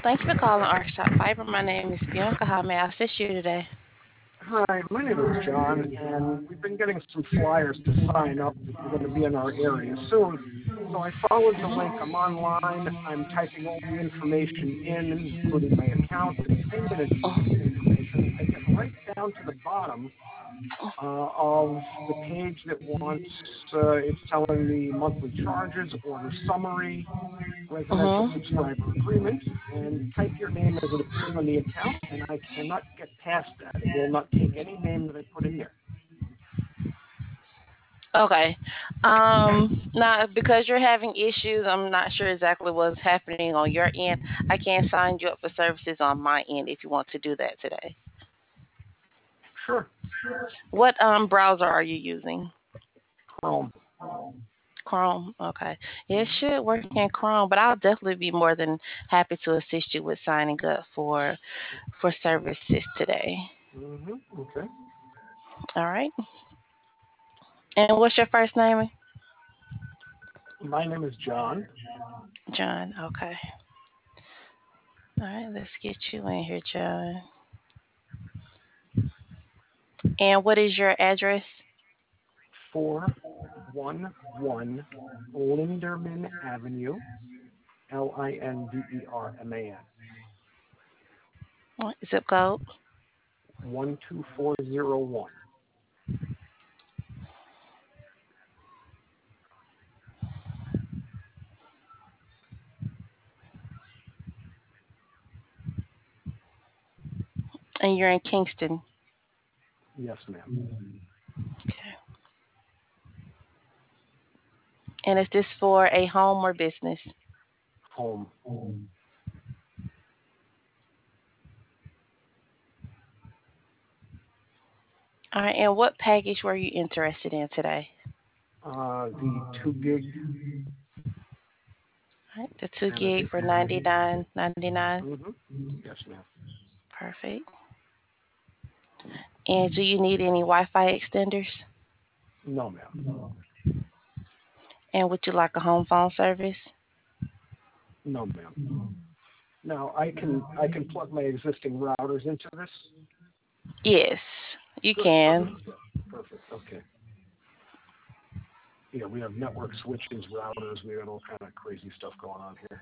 Thank you for calling Architect Fiber. My name is Bianca. How may I assist you today? Hi, my name is John, and we've been getting some flyers to sign up. We're going to be in our area soon. So I followed the link. I'm online. I'm typing all the information in, including my account and payment information. I get right down to the bottom of the page that wants, it's telling me monthly charges, order summary, residential Mm-hmm. subscriber agreement, and type your name as it appears on the account, and I cannot get past that. It will not take any name that I put in there. Okay. Now, because you're having issues, I'm not sure exactly what's happening on your end. I can sign you up for services on my end if you want to do that today. Sure. What browser are you using? Chrome. Chrome. Okay. It should work in Chrome, but I'll definitely be more than happy to assist you with signing up for services today. Okay. All right. And what's your first name? My name is John. John. Okay. All right, let's get you in here, John. And what is your address? 411 Linderman Avenue, Linderman, Zip code? 12401. And you're in Kingston. Yes, ma'am. Okay. And is this for a home or business? Home. All right, and what package were you interested in today? The 2 gig All right, the 2 gig for annotation. 99.99. Yes, ma'am. Perfect. And do you need any Wi-Fi extenders? No, ma'am. And would you like a home phone service? No, ma'am. Now I can plug my existing routers into this. Yes, you Good. can. Perfect. Perfect. Okay. Yeah, we have network switches, routers. We got all kind of crazy stuff going on here.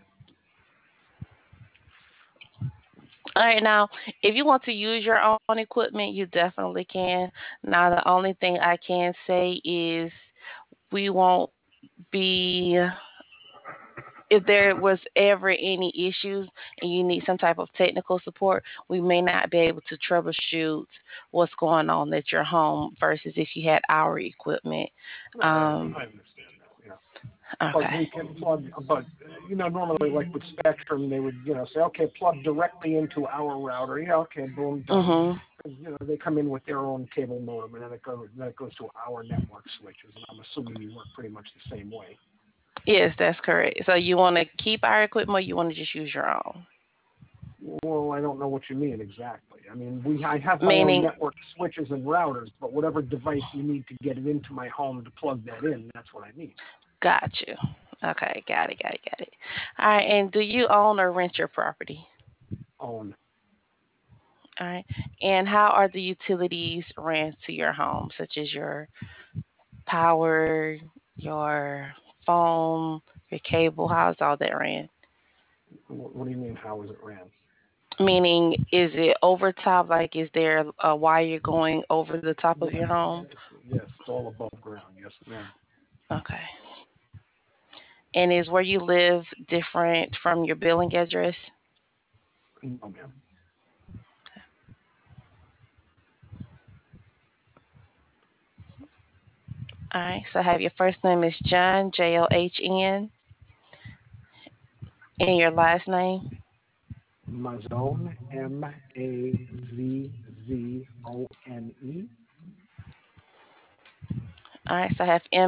All right, now, if you want to use your own equipment, you definitely can. Now, the only thing I can say is we won't be, if there was ever any issues and you need some type of technical support, we may not be able to troubleshoot what's going on at your home versus if you had our equipment. No, Um, I understand that. Yeah, but okay. we can plug. But normally, like with Spectrum, they would say, okay, plug directly into our router. Yeah, okay, boom, done. Mm-hmm. They come in with their own cable modem, and then it goes to our network switches. And I'm assuming you work pretty much the same way. Yes, that's correct. So you want to keep our equipment or you want to just use your own? Well, I don't know what you mean exactly. I mean, I have my own Meaning, network switches and routers, but whatever device you need to get it into my home to plug that in, that's what I need. got you. Okay, got it. All right, and do you own or rent your property? Own. All right, and how are the utilities ran to your home, such as your power, your phone, your cable? How's all that ran? What do you mean? How is it ran? Meaning, is it over top? Like, is there a wire going over the top of Yes, your home? yes, yes. It's all above ground. Yes, ma'am. Okay. And is where you live different from your billing address? No, ma'am. All right. So I have your first name is John, John, and your last name. Mazzone, Mazzone. All right. So I have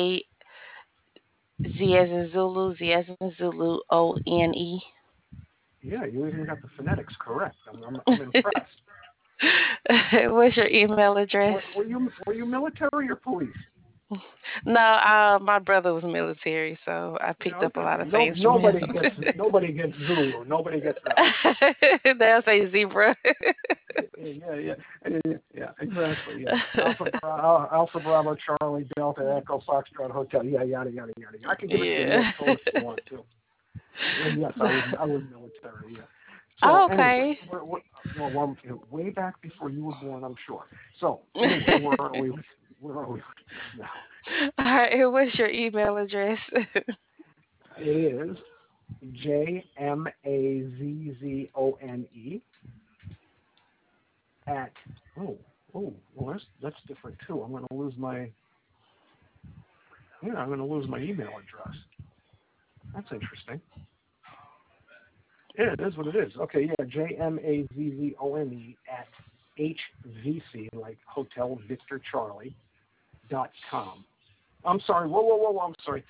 MAZ as in Zulu, Z as in Zulu, ONE. Yeah, you even got the phonetics correct. I'm impressed. What's your email Were, address? were you were you military or police? No, my brother was military, so I Yeah, picked up a okay. lot of No, things from him. nobody gets Zulu. Nobody gets that one. They'll say zebra. Yeah, yeah, exactly. Yeah, Alpha Bravo Charlie Delta Echo Foxtrot Hotel. Yeah, yada yada yada. I can give it to you Yeah. Morse code if you want to. And yes, I was military. Yeah. So Oh, anyway, okay. way back before you were born, I'm sure. So anyway, where are we? Where are we now? All right. What's your email address? It is JMAZZONE at well that's different too. I'm gonna lose my email address. That's interesting. Yeah, it is what it is. Okay, yeah, JMAZZONE at HVC like Hotel Victor Charlie .com. I'm sorry, whoa, I'm sorry.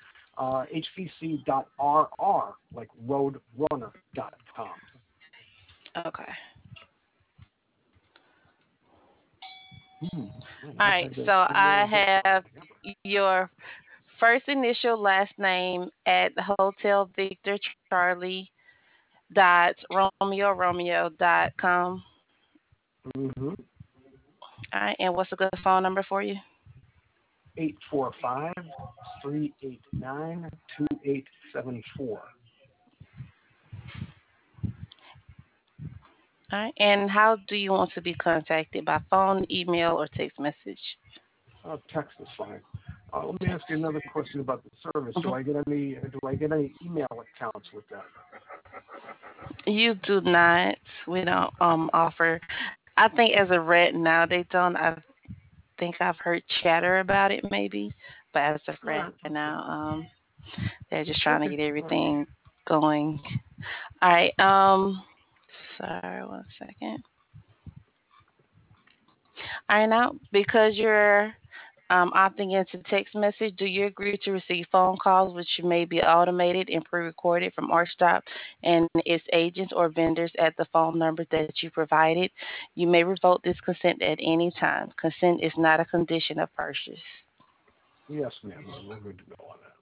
HVC.RR like roadrunner.com. Okay. Hmm. Man, All I've right. had that So email I address have forever. your first initial last name at Hotel Victor Charlie dot Romeo dot com. Mm-hmm. All right. And what's a good phone number for you? 845-389-2874. All right. And how do you want to be contacted? By phone, email, or text message? Text is fine. Let me ask you Text. another question about the service. Do Mhm. I get any email accounts with that? You do not. We don't offer. I think as of right now they don't. I think I've heard chatter about it maybe, but as of All right right. now, they're just trying to get Okay. All right. everything going. All right. Sorry, 1 second. All right, now because you're opting into text message, do you agree to receive phone calls which may be automated and pre-recorded from ArchStop and its agents or vendors at the phone number that you provided? You may revoke this consent at any time. Consent is not a condition of purchase. Yes, ma'am. Yeah, we're good to go on that.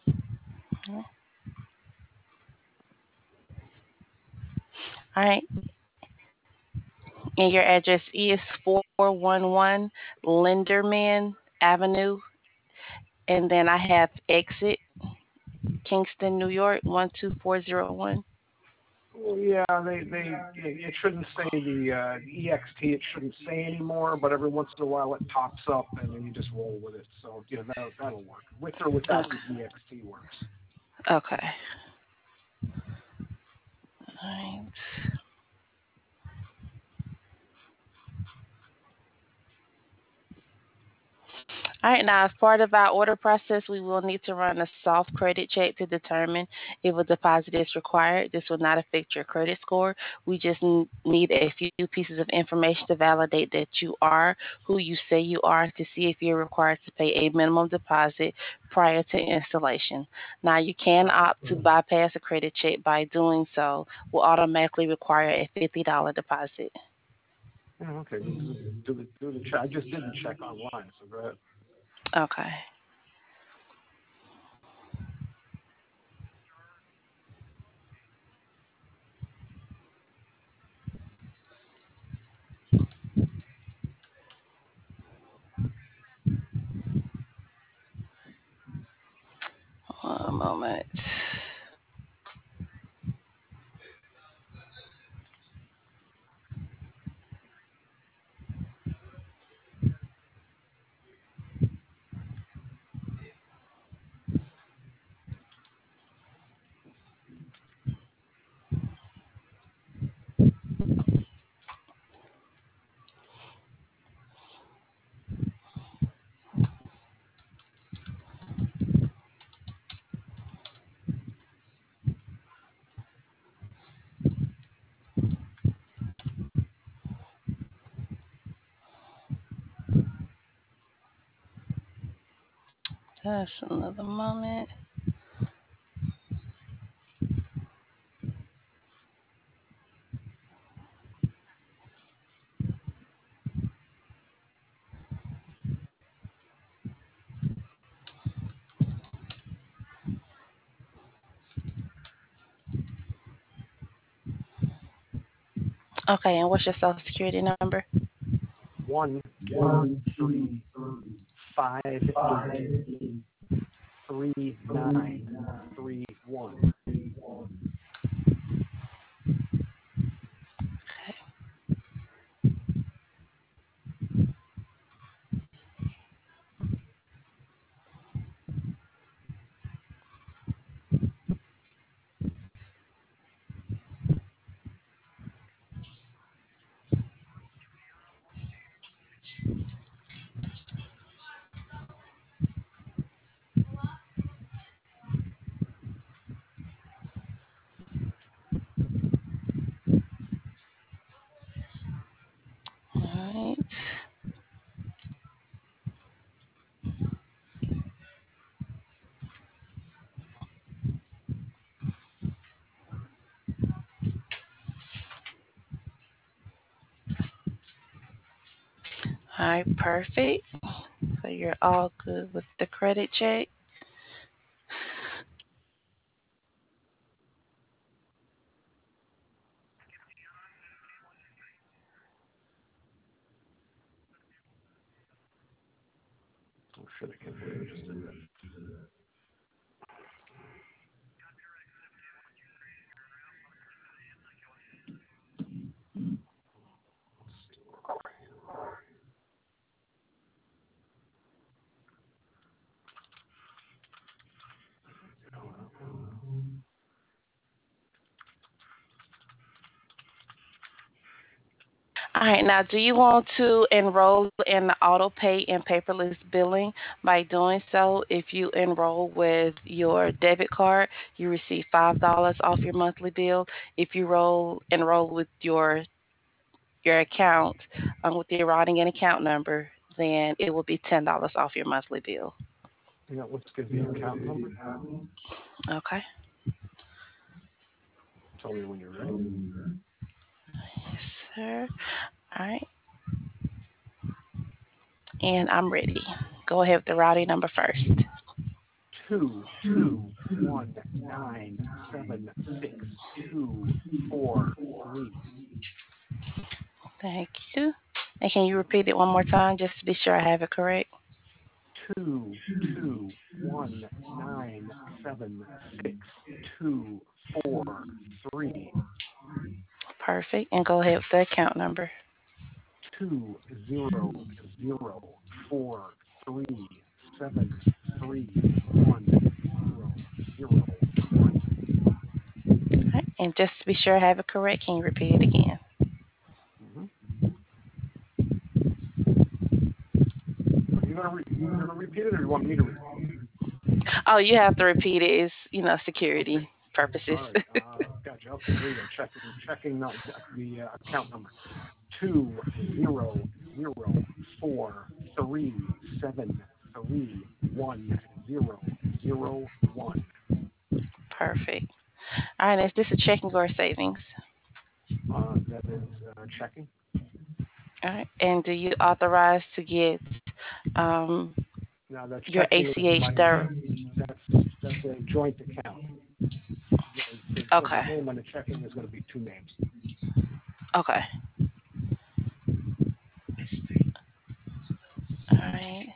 All right. And your address is 411 Linderman Avenue. And then I have exit Kingston, New York, 12401. Well, yeah, it shouldn't say the EXT. It shouldn't say anymore, but every once in a while it pops up, and then you just roll with it. So yeah, that'll work. With or without Okay. the EXT works. Okay. All right. All right, now as part of our order process, we will need to run a soft credit check to determine if a deposit is required. This will not affect your credit score. We just need a few pieces of information to validate that you are who you say you are to see if you're required to pay a minimum deposit prior to installation. Now, you can Right. opt to bypass a credit check. By doing so, will automatically require a $50 deposit. Yeah, okay. We'll do the check. I just did the check online, so go ahead. Okay. One moment. Just another moment. Okay, and what's your social security number? 1 2 3 5 8 3931. All right. All right, perfect. So you're all good with the credit check. Oh shit! I can't believe I just did that. All right, now do you want to enroll in the auto pay and paperless billing? By doing so, if you enroll with your debit card, you receive $5 off your monthly bill. If you enroll with your account with your routing and account number, then it will be $10 off your monthly bill. Yeah, let's give the account number. Okay, Tell me when you're ready. yes, sir. All right, and I'm ready. Go ahead with the routing number first. 2 2 1 9 7 6 2 4 3. Thank you. And can you repeat it one more time just to be sure I have it correct? 2 2 1 9 7 6 2 4 3. Perfect. And go ahead with the account number. 2 0 0 4 3 7 3 1 0 0 1. Okay. And just to be sure I have it correct, can you repeat it again? Mm-hmm. Are you gonna repeat it, or you want me to repeat it? Oh, you have to repeat it. It's, Okay. security All purposes. right. Gotcha. Okay. Here we go. Checking the account number. 2 0 0 4 3 7 3 1 0 0 1. Perfect. All right. Is this a checking or a savings? That is checking. All right. And do you authorize to get um, Now that your checking is ACH my direct? that's a joint account. So the Okay. name on the checking is going to be two names. Okay. All right.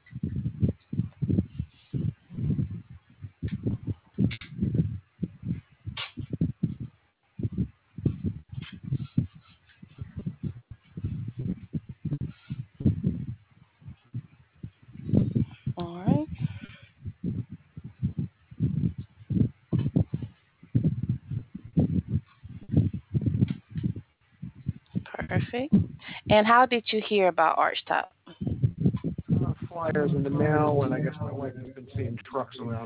All right. Perfect. And how did you hear about Archtop? Flyers in the mail, and I guess my wife has been seeing trucks around.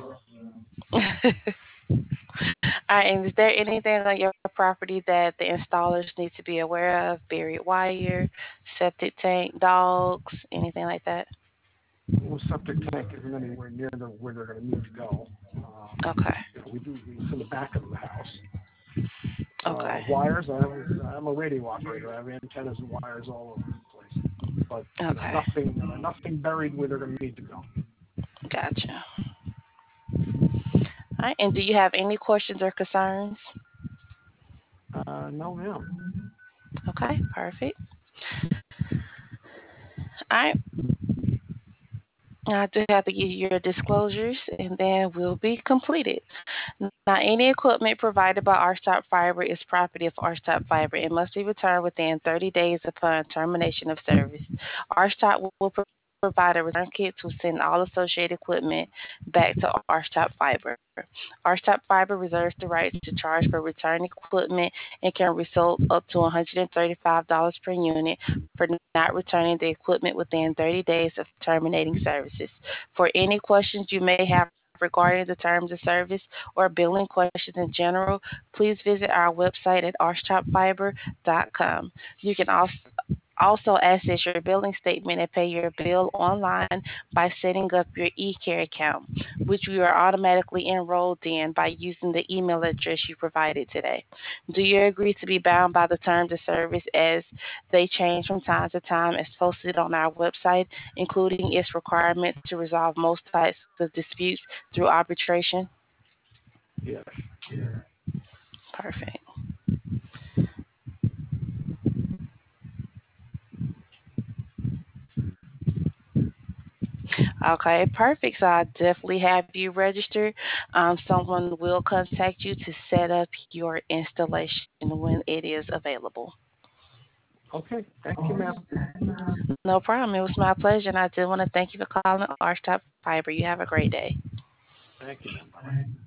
All right, and is there anything on your property that the installers need to be aware of? Buried wire, septic tank, dogs, anything like that? Well, septic tank isn't anywhere near where they're going to need to go. Um, Okay. it's in the back of the house. Okay. Wires. I'm a radio operator. I have antennas and wires all over the place, but Okay. nothing buried where they're going to need to go. Gotcha. All right, and do you have any questions or concerns? No, ma'am. Okay, perfect. All right. I do have to give you your disclosures and then we'll be completed. Now, any equipment provided by Archtop Fiber is property of Archtop Fiber and must be returned within 30 days upon termination of service. Archtop will provide a return kit to send all associated equipment back to Archtop Fiber. Archtop Fiber reserves the right to charge for return equipment and can result up to $135 per unit for not returning the equipment within 30 days of terminating services. For any questions you may have regarding the terms of service or billing questions in general, please visit our website at archtopfiber.com. You can also access your billing statement and pay your bill online by setting up your eCare account, which you are automatically enrolled in by using the email address you provided today. Do you agree to be bound by the terms of service as they change from time to time as posted on our website, including its requirements to resolve most types of disputes through arbitration? Yes. Perfect. Okay, perfect. So I definitely have you registered. Someone will contact you to set up your installation when it is available. Okay. Thank you, ma'am. No problem. It was my pleasure, and I do want to thank you for calling Archtop Fiber. You have a great day. Thank you, ma'am. Bye-bye.